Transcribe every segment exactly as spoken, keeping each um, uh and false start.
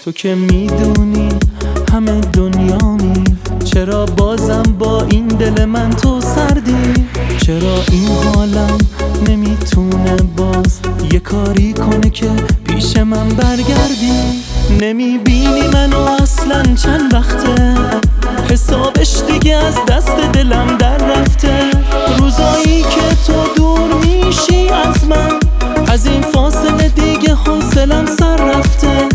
تو که میدونی همه دنیامی، چرا بازم با این دل من تو سردی؟ چرا این حالم نمیتونه باز یه کاری کنه که پیش من برگردی؟ نمیبینی منو اصلا چند وقته، حسابش دیگه از دست دلم در رفته. روزایی که تو دور میشی از من، از این فاصله دیگه حوصلم سر رفته.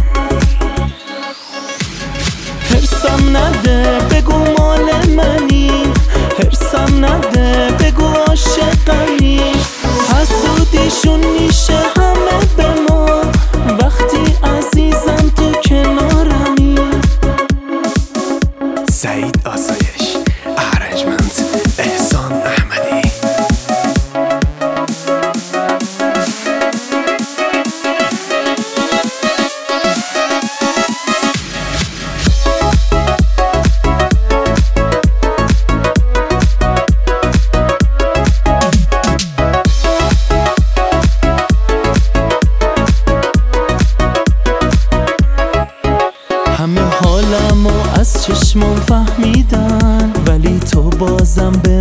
هرسم نده بگو مال منی، هرسم نده بگو عاشقمی. حسودیشون میشه همه به ما وقتی عزیزم تو کنارمی. سعید آسایش، ارنجمنت احسان احمدی. همه حالمو از چشمم فهمیدن، ولی تو بازم به